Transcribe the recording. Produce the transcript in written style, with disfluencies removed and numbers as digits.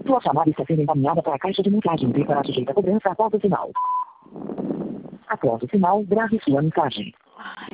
Sua chamada está sendo encaminhada para a caixa de mensagens e será sujeita a cobrança após o sinal. Após o sinal, grave sua mensagem. Ai,